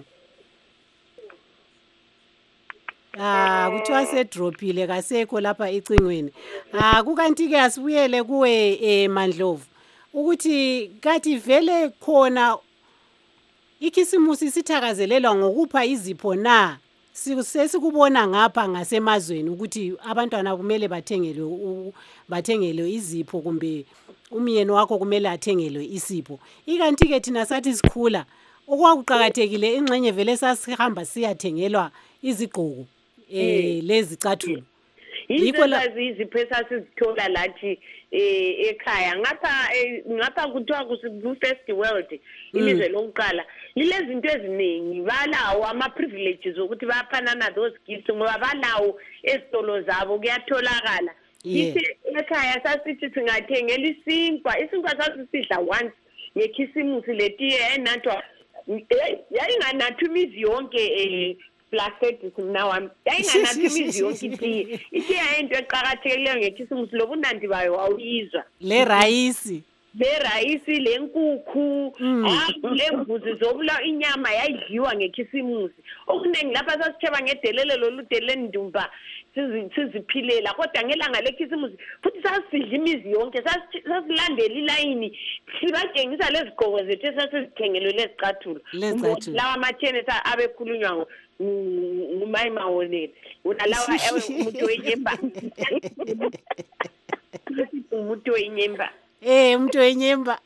Kuti wasedropile kaseko lapha ecingweni. Kukantike asibuyele kuwe Mandlovu. Ukuthi kathi vele khona ikisimusi sithakazelelwa ngokupha izipho na? Sesikubona ngapha ngasemazweni ukuthi abantwana kumele bathengelwe izipho kumbe umyeni wakho kumele athengelwe isipho. Ikanti ke thina sathi sikhula okwakuqhakathekile ingxenye vele sasihamba siyathengelwa izigqoko lezicathulo. Yikho izipho esasizithola lathi ekhaya ngapha kuthiwa ku-First World ilizwe lokuqala lilezinto eziningi balawo ama-privileges ukuthi baphanana those gifts ngoba balawo ezitolo zabo kuyatholakala. Ekhaya sasithi singathengela isinkwa sasisidla once ngekhisimusi letiye enathwa yayinganathi imizi yonke plastic now yayinganathi imizi yonke itiye into eqhakathekileyo ngekhisimusi lobunandi bayo wawuyizwa le rayisi lenkukhu lembuzi zobula inyama yayidliwa ngekhisimusi okuningi lapha sasitheba ngedelele loludelele ndumba siziphilela kodwa ngelanga lekhisimusi futhi sasidla imizi yonke sasilandela ilayini sibatshengisa lezigqoko zethu esasizithengelwe lezicathulo lawa amathene abekhulunywa ngumayima wonele unalawa umuntu wenyemba umuntu wenyemba umuntu wenyemba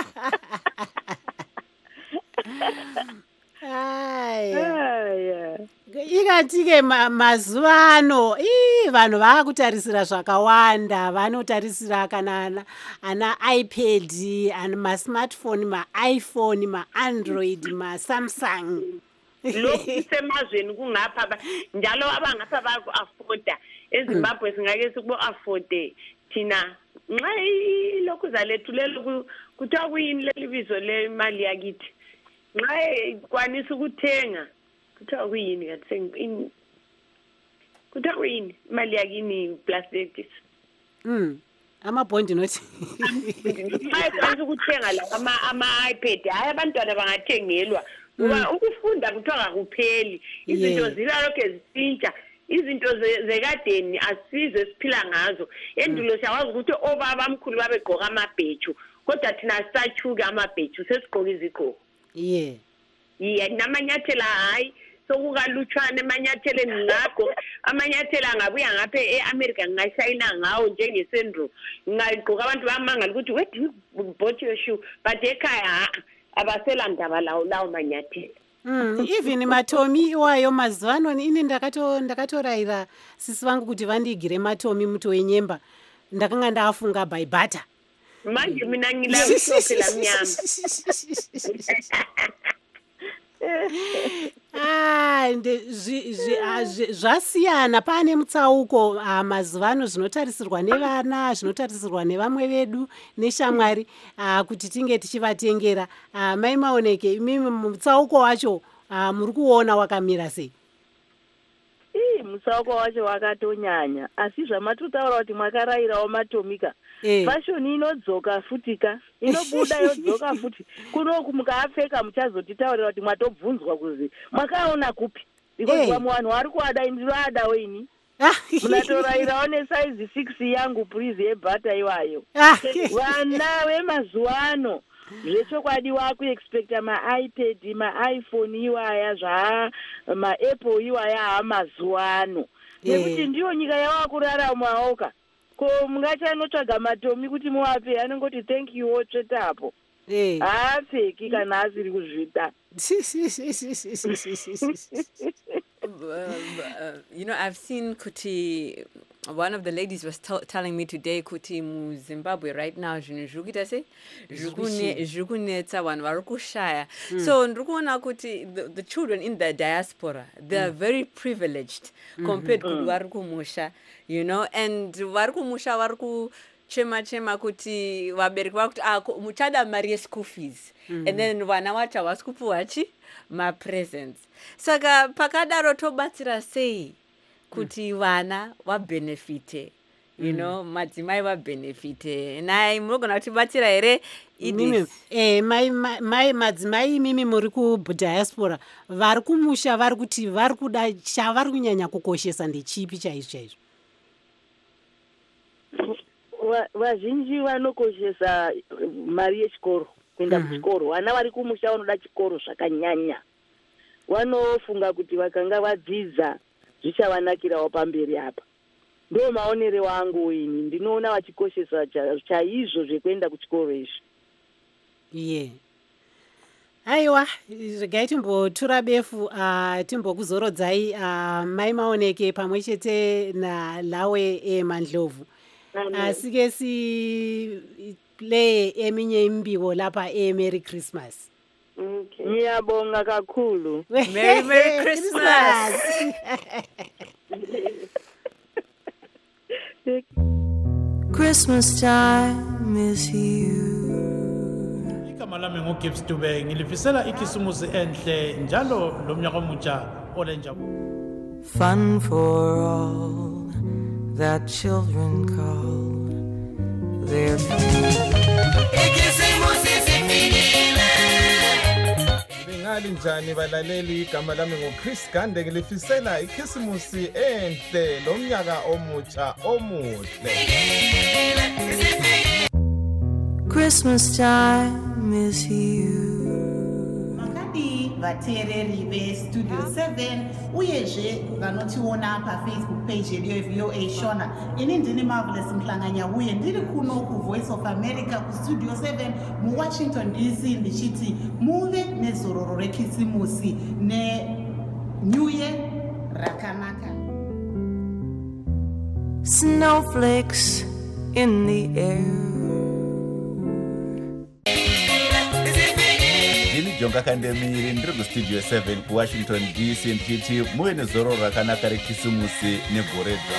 ikati-ke mazuvano vanhu vaakutarisira zvakawanda vanotarisira kana ana iPad masmartphone maiPhone maandroid masamsung lokhu semazweni kungapha njalo abangapha baku-afforda eZimbabwe singake sikubo-afforde thina nxa lokhu zalethulela kuthiwa kuyini leli bizo lemali yakithi nxa kwanisa ukuthenga kuthiwa kuyini kathi kuthiwa kuyini imali yakini plastic amabhondi nothi nxa kwanisa ukuthenga la ama-iPad hayi abantwana bangathengelwa ngoba ukufunda kuthiwa kakupheli izinto zilalokhu zitshintsha izinto zekadeni asizo esiphila ngazo endulo siyakwazi ukuthi obaba amkhulu babegqoka amabheju kodwa thina sisathuka amabheju sesigqoka izigqoko namanyathela hayi sokukalutshwane emanyatheleni ngakho amanyathela ngabuya ngapha e-America ngingashayina ngawo njengesendro ngingagqoka abantu bamangala ukuthi where do you bought your shoe but ekhaya abaselandaba lawo manyathela even matomi iwayo mazuvano ini ndakatorayira sisi vangu kuti vandigire matomi muto wenyemba ndakanga ndaafunga by butter manje mina ngilavisophe la mnyama zvasiyana pane mutsauko mazuvano zvinotarisirwa nevana zvinotarisirwa nevamwe vedu neshamwari kuti tinge tichivatengera mai Maoneke imimi mutsauko wacho muri kuona wakamira sei? Mutsauko wacho wakatonyanya asi zvamatotaura kuti mwakarayirawo matomika fashoni inodzoka futika inobuda yodzoka futi kunoku mukaapfeka muchazotitaurira kuti mwatobvunzwa kuzi mwakaona kupi because vamwe vanhu vari kuada ndinoadawo ini munatorayirawo nesaizi 6 yangu please yebhata iwayo vana vemazuva zvechokwadi wakuexpecta maiPad maiPhone iwaya maapple iwaya amazuva ano nekuti ndiyo nyika yavakuraramawoka ko mungachanotsvaga matomi kuti muvape anongoti thank you wotsvetapo haapfeki kana asiri kuzvita I've seen kuti one of the ladies was telling me today kuti mu Zimbabwe right now zvinhu zvikuita sei zvikunetsa vanhu vari kushaya. So ndiri kuona kuti the children in the diaspora, they are very privileged compared kuti vari kumusha, you know, and vari kumusha vari kuchema kuti vabereki vakuti muchada mari yeschool fees, and then vana vacho havasi kupiwa ma-presents. Saka pakadaro tobatsira sei kuti vana vabenefite, you know, madzimai vabenefite. Nai munogona kutibatsira here Edith? Madzimai mimi muri kudiaspora vari kumusha vari kuti vari kuda chavari kunyanya kukoshesa ndechipi chaizvo? Vazhinji vanokoshesa mari yechikoro, kuenda kuchikoro. Vana vari kumusha vanoda chikoro zvakanyanya. Vanofunga kuti vakanga vadzidza zvichavanakirawo pamberi apa. Ndo maonere wangu ini, ndinoona vachikoshesa chaizvo zvekuenda kuchikoro izvi. Aiwa, regai timbotura befu timbokuzorodzai mai Maoneke pamwe chete naLawe Mandlovu. Asike si play eminye imbiwo lapha Merry Christmas. Ngiyabonga kakhulu. Merry Christmas. Christmas time is here. Igama lami nguGibbs Dube, ngilifisela ikhisumusi enhle njalo lomnyaka omutsha olenjabulo. Fun for all that children call their Bengali njani balaleli, igama lami nguChris Gande, ngilifisela ikhisimusi enhle lomnyaka omutsha omuhle. Christmas time is here. Makadi vateereri vestudio 7 uyezve vanotiona pafacebook page yedu VOA Shona. Ini ndini Marvelous Mhlanganya uye ndiri kuno kuVoice of America kustudio 7 muWashington DC ndichiti muve nezororo rekisimusi neNew Year rakanaka. Snowflakes in the air. Jonga Kandemiri ndiri kustudio 7 kuWashington DC ndichiti muve nezororo rakanaka rekisimusi negoredza.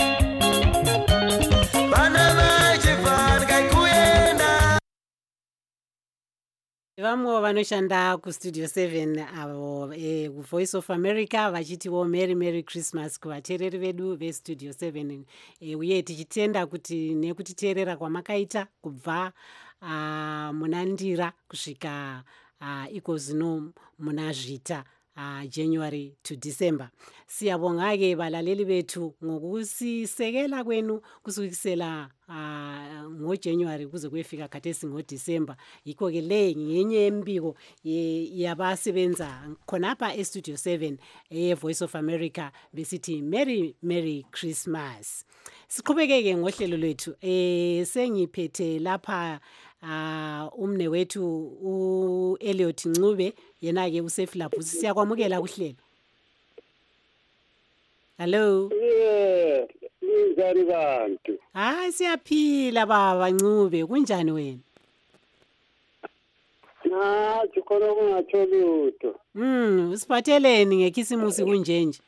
Vamwe vanoshanda kustudio 7 avo kuVoice of America vachitiwo Merry Christmas kuvateereri vedu vestudio 7 uye tichitenda kuti nekutiteerera kwamakaita kubva muna Ndira kusvika iko zvino muna Zvita January to December. Siyabonga-ke valaleli vethu ngokusisekela kwenu kusukisela ngoJanuary kuze kuyefika khathesi ngoDecember. Yikho-ke le ngenye yembiko yabasebenza khonapha estudio 7 eVoice of America besithi Merry Christmas. Siqhubeke-ke ngohlelo lwethu. Sengiphethe lapha umne wethu uElliot Ncube, yena-ke useFilabhusi. Siyakwamukela kuhlelo. Hello. Njani bantu? Hayi siyaphila baba Ncube, kunjani wena? Khona kungatsho lutho. Usiphatheleni ngekhisimusi kunjenje?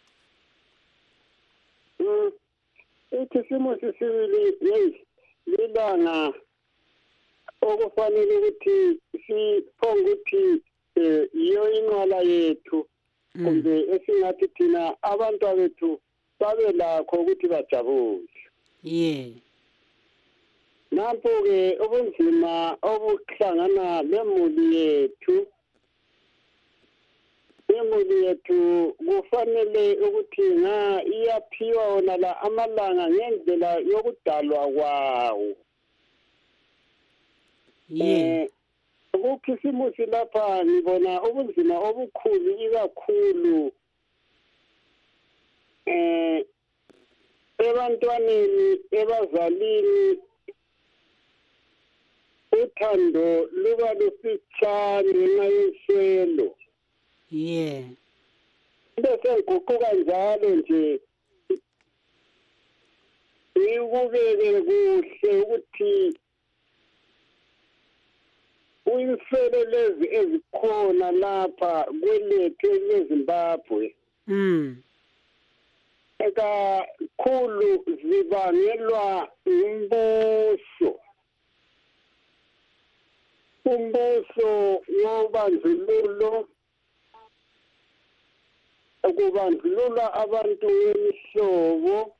Ikhisimusi sibili lilanga okufanele ukuthi siphonge ukuthi iyo inqala yethu kumbe esingathi thina abantu bethu babe lakho ukuthi bajabule. Nampo-ke ubunzima obuhlangana nemuli yethu. Imuli yethu kufanele ukuthi iyaphiwa wona la amalanga ngendlela yokudalwa kwawo. Kukhisimusi lapha ngibona ubunzima obukhulu ikakhulu ebantwaneni, ebazalini. Uthando luba lufitshane ngenxa yenswelo. Bese kuquka njalo nje ngikubeke kuhle ukuthi uyisele lezi ezikhona lapha kwelethu eZimbabwe kakhulu zibangelwa umbuso wobandlululo ukubandlulula abantu bemihlobo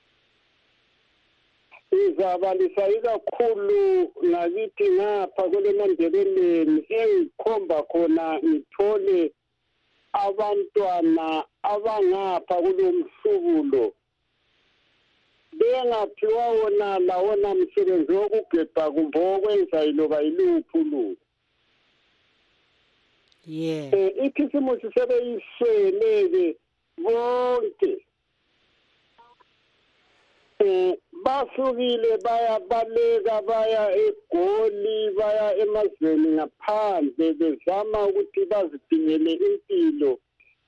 izabalisa ikakhulu ngakithi ngapha kule Mandebeleni engikhomba khona ngithole abantwana abangapha kulo mhlubulo bengaphiwa wona lawona msebenzi wokugebha kumbe wokwenza iloba iluphi uluku. Ikhisimusi sebeyisweleke bonke basukile bayabaleka baya eGoli baya emazweni ngaphandle bezama ukuthi bazidingele impilo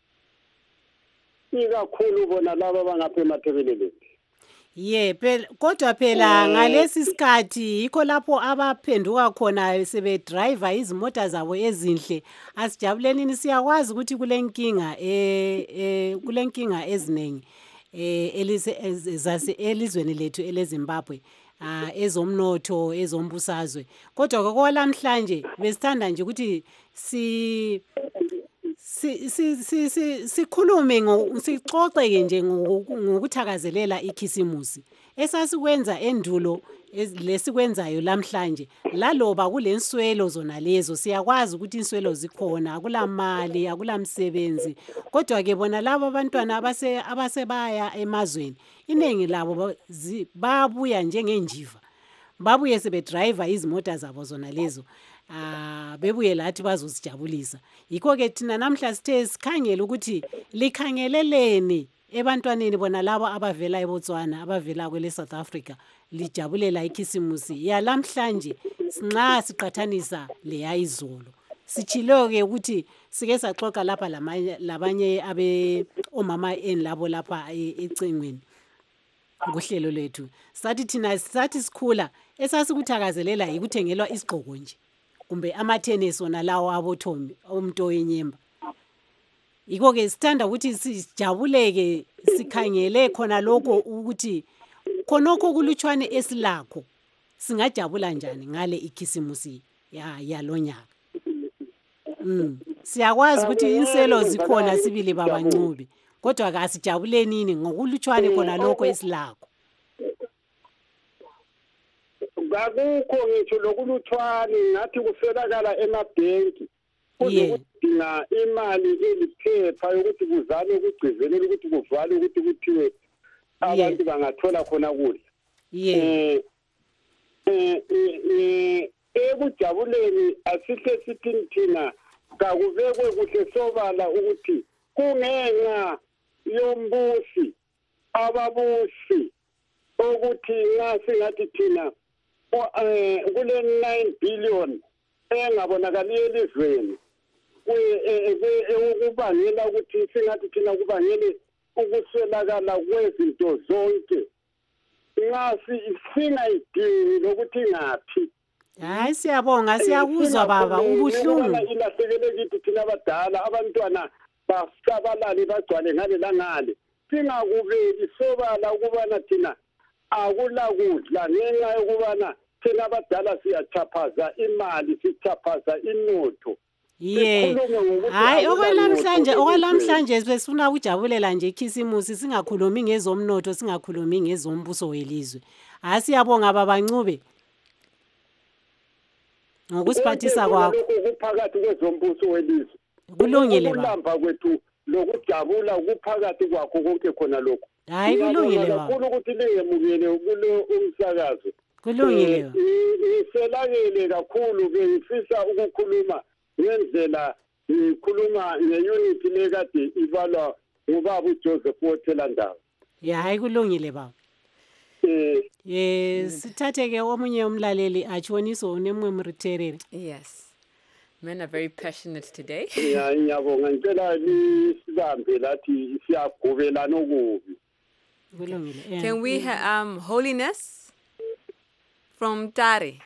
ikakhulu bona laba bangapha eMathebeleleni. Phela kodwa phela ngalesi sikhathi yikho lapho abaphenduka khona sebedrive izimota zabo ezinhle. Asijabuleni siyakwazi ukuthi kulenkinga eziningi elizweni lethu eleZimbabwe ezomnotho ezombusazwe. Kodwa kokwalamhlanje besithanda nje ukuthi sikhulume sixoxe nje ngokuthakazelela ikhisimusi esasikwenza endulo lesikwenzayo lamhlanje. Laloba kulenswelo zona lezo siyakwazi ukuthi inswelo zikhona, akulamali, akulamsebenzi. Kodwa ke bona labo abantwana abasebaya emazweni inengi labo babuya njengenjiva. Babuye sebedrive izimota zabo zona lezo. Bebuye lathi bazosijabulisa. Yikho ke thina namhla sithe sikhangela ukuthi likhangeleleni ebantwaneni bona labo abavela eBotswana abavela kwele South Africa lijabulela ikhisimusi yalamhlanje nxa siqathanisa leya izolo. Sichilo ke ukuthi sike saxoxa lapha labanye omama enlabo lapha ecingweni kuhlelo lethu. Sathi thina sathi sikhula esasikuthakazelela yikuthengelwa isigqoko nje kumbe amathenesi wona lawo aboThombi umnto yenyemba. Yikho ke sithanda ukuthi sijabuleke sikhangele khona lokho ukuthi khonokho kulutshwane esilakho singajabula njani ngale ikhisimusi yalonyaka. Siyakwazi ukuthi inselo zikhona sibili babancubi kodwa asijabuleni ngokulutshwane khona lokho esilakho. Akukho ngitsho lokuluthwane ngathi kufelakala emabhenki kudinga imali eliphepha yokuthi kuzame ukugcizelela ukuthi kuvalwe ukuthi kuthiwe abantu bangathola khona kudla. Ekujabuleni asihle sithi thina kakubekwe kuhle sobala ukuthi kungenxa yombusi ababusi ukuthi nxa singathi thina kule 9 billion engabonakali elizweni ukubangela ukuthi singathi thina kubangele ukuswelakala kwezinto zonke nxa singayidingi lokuthi ngaphi. Hayi siyabonga siyakuzwa baba ubuhlungu. Ilahlekele kithi thina abadala abantwana basabalale bagcwale ngale langale singakubeki sobala ukubana thina akulakudla ngenxa yokubana thina abadala siyachaphaza imali sichaphaza inotho. Hayi okwalamhlanje sifuna ukujabulela nje ikhisimusi singakhulumi ngezomnotho singakhulumi ngezombuso welizwe. Hayi siyabonga babancube ngokusiphathisa kwakho ukuphakathi kwezombuso welizwe. Kulungile baba. Ukulamba kwethu lokujabula ukuphakathi kwakho konke khona lokho. Hayi kulungile baba. Kakhulu ukuthi lingemukele kulo umsakazo. Kulungile. Ngiselakele kakhulu ke ngifisa ukukhuluma ngendlela ngikhuluma ngeunity lekade ibalwa ngubaba uJoseph Wothelandaba. Hayi kulungile baba. Sithathe ke omunye umlaleli atshoniso unemwemriterere. Yes. Men are very passionate today. Ngiyabonga ngicela lisibambe lathi siyagobelana okubi. Can we have Holiness from Tari?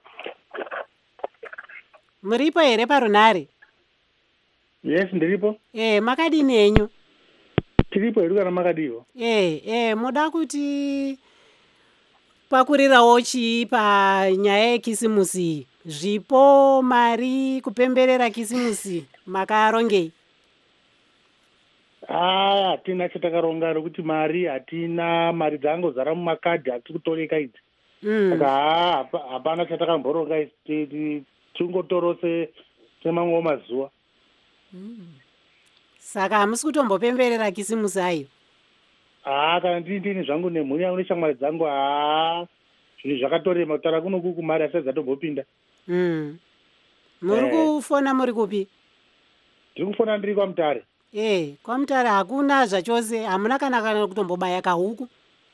Muripo here parunare? Yes, ndiripo. Makadini henyu? Tiripo hedu kana makadiwo. Moda kuti pakurirawo chii panyaya yekisimusi, zvipo, mari, kupemberera kisimusi, makarongei? Hatina chatakaronga nokuti mari hatina, mari dzangozara mumakadhi hatiri kutoreka idzi. Saka hapana chatakamboronga idzi, tingotoro semamwe mazuva. Saka hamusi kutombopemberera kisimusi ayo? Kana ndini zvangu nemhuri yangu neshamwari dzangu, zvinhu zvakatorema kutaura kunoku kumari asati dzatombopinda. Muri kufona muri kupi? Ndiri kufona ndiri kwaMutare. kwaMutare hakuna zvachose, hamuna kana kutombobaya kahuku?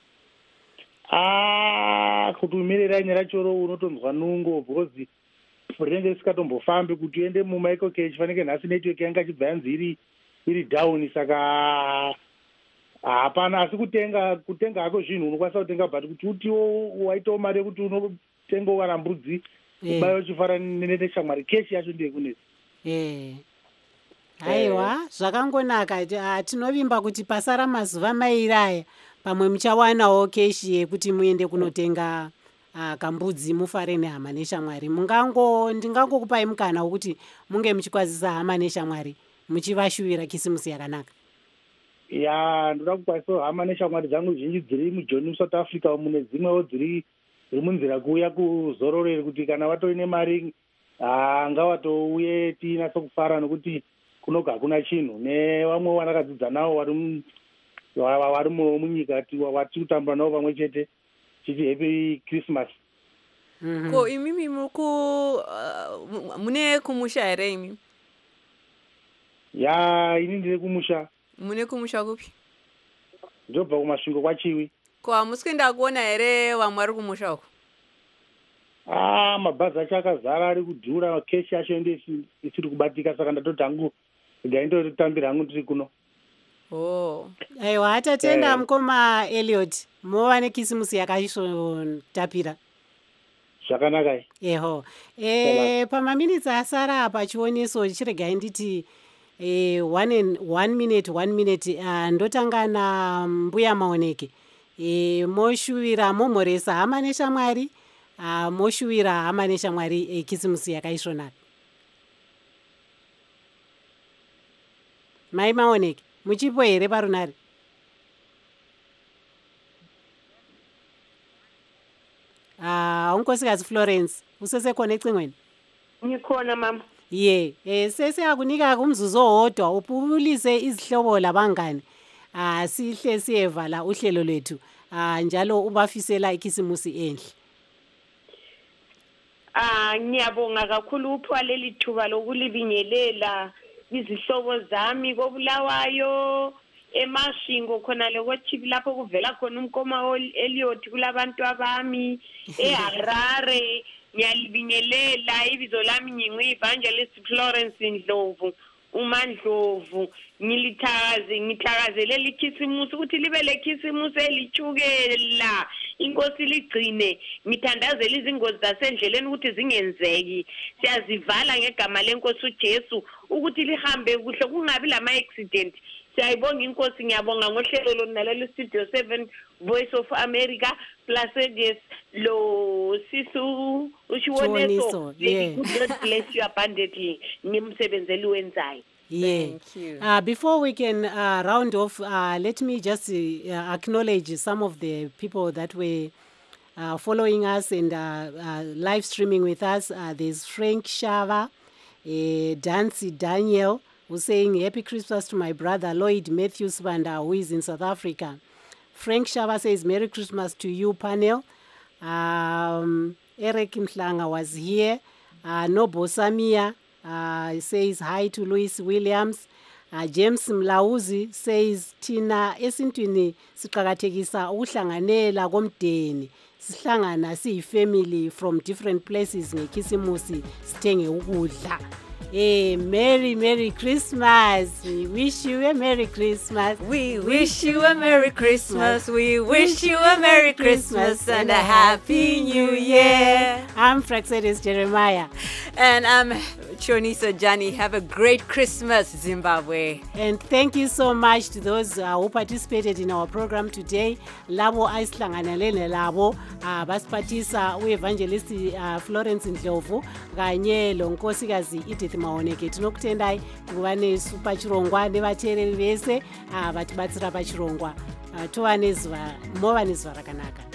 Kuti umirira nyara choro unotonzwa nungo, because rinenge risingatombofambi kuti uende mumaiko kechi fanike nhasi network yanga achibva yanzi iri down. Saka hapana, asi kutenga hako zvinhu unokwanisa kutenga, but kuti utiwo waitawo mari yekuti unotenga kana mbudzi ubayo uchifara neshamwari, keshi yacho ndiye kunezi. Haiwa, zvakangonaka. Tinovimba kuti pasara mazuva mairi aya pamwe muchawanawo keshi yekuti muende kunotenga kambudzi mufare nehama neshamwari. Ndingangokupai mukana wekuti munge muchikwazisa hama neshamwari muchivashuvira kisimusi yakanaka. Ndoda kukwazisa hama neshamwari dzangu zhinji dziri muJoni South Africa, mune dzimwewo dziri munzira kuuya kuzororeri, kuti kana vatorine mari ngawatouye tinase kufara, nokuti kunoga hakuna chinhu. Nevamwe vanakadzidza navo vari munyika watiri kutambura navo pamwe chete, tichi happy Christmas. Ko imimi mune kumusha here imi? Ini ndiri kumusha. Mune kumusha kupi? Ndobva kumasvingo kwaChiwi. Ko hamusi kuenda kuona here vamwe vari kumusha uko? Mabhazi acho akazara, ari kudhura, keshi yacho ende isiri kubatika, saka ndatoti hangu ndaindotambira hangu ndiri kuno. Aiwa, hatatenda mukoma Elliot, mova nekisimusi yakaisvotapira. Zvakanaka. Eho. Pamaminitsi asara apa chioneso, chiregai nditi 1 minute, ndotanga naMbuya Maoneke. Moshuvira momhoresa hama neshamwari, moshuvira hama neshamwari kisimusi yakaisvonaka. Mai Maoneke, muchipo here parunare? Unkosikazi Florence, usese connectingweni? Ngikhona mama. Sese akunika kumzuzu owodwa upulise izihlobo labangani. Sihle siyevala uhlelo lwethu. Njalo ubafisela ikisimusi enhle. Ngiyabonga kakhulu uphiwa leli thuba lokulibingelela izihlobo zami koBulawayo, eMashingo khona lekoThipi lapho kuvela khona umkoma Elliot, kulabantu abami eHarare. Ngiyalibingelela, ibizo lami ngingu-Evangelist Florence Ndlovu, uMandlovu. Ngithakazelela ikhisimusi ukuthi libe lekhisimusi elithukela, inkosi ligcine. Ngithandazela izingozi zasendleleni ukuthi zingenzeki. Siyazivala ngegama lenkosi uJesu ukuthi lihambe kuhle, kungabi lama-accident. Siyayibonga inkosi, ngiyabonga ngohlelo lonalalela Studio 7 Voice of America plus lo sisu ushiwoneso. God bless you abundantly ngimsebenzeli wenzayo. Thank you. Before we can round off, let me just acknowledge some of the people that were following us and live streaming with us. There's Frank Shava, Dancy Daniel, who's saying Happy Christmas to my brother Lloyd Matthews Banda, who is in South Africa. Frank Shava says Merry Christmas to you, panel. Eric Mhlanga was here. Nobo Samia says hi to Louis Williams. James Mlauzi says Tina esintwini siqhakathekisa ukuhlanganela komdeni, sihlangana siyifamily from different places ngekisimusi sithenge ukudla. Hey, Merry Christmas. We wish you a Merry Christmas. We wish you a Merry Christmas. We wish you a Merry Christmas and a Happy New Year. I'm Fraxedis Jeremiah. And I'm Choniso Jani. Have a great Christmas, Zimbabwe. And thank you so much to those who participated in our program today. Labo aisihlanganele labo basiphathisa uevangelist Florence Ndlovu kanye lonkosikazi Edith Maoneke. Tinokutendai kuva nesu pachirongwa nevateereri vese vatibatsira pachirongwa. Tova nezuva rakanaka.